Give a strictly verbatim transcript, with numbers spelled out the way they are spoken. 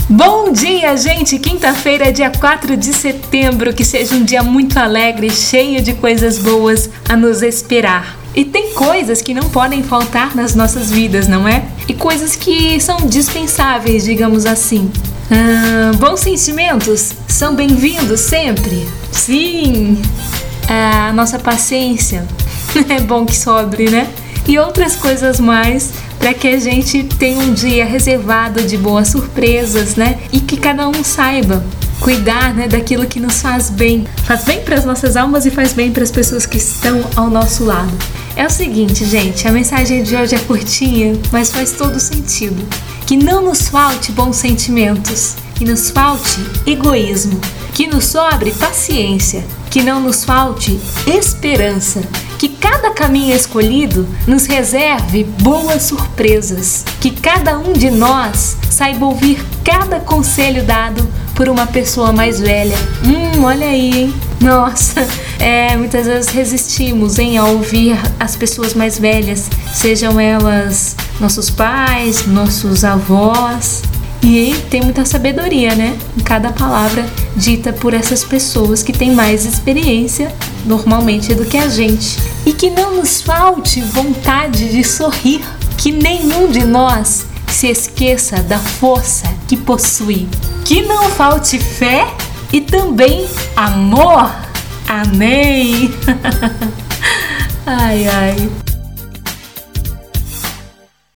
Bom dia, gente! Quinta-feira, dia quatro de setembro, que seja um dia muito alegre, cheio de coisas boas a nos esperar. E tem coisas que não podem faltar nas nossas vidas, não é? E coisas que são dispensáveis, digamos assim. Ah, bons sentimentos são bem-vindos sempre? Sim! A nossa paciência é bom que sobre, né? E outras coisas mais, para que a gente tenha um dia reservado de boas surpresas, né? E que cada um saiba cuidar, né, daquilo que nos faz bem. Faz bem para as nossas almas e faz bem para as pessoas que estão ao nosso lado. É o seguinte, gente, a mensagem de hoje é curtinha, mas faz todo sentido. Que não nos falte bons sentimentos, que nos falte egoísmo, que nos sobre paciência, que não nos falte esperança, que cada caminho escolhido nos reserve boas surpresas, que cada um de nós saiba ouvir cada conselho dado por uma pessoa mais velha. Hum, olha aí, hein? Nossa, é, muitas vezes resistimos, hein, a ouvir as pessoas mais velhas, sejam elas nossos pais, nossos avós. E tem muita sabedoria, né? Em cada palavra dita por essas pessoas que têm mais experiência, normalmente, do que a gente. E que não nos falte vontade de sorrir, que nenhum de nós se esqueça da força que possui. Que não falte fé e também amor. Amém! Ai, ai.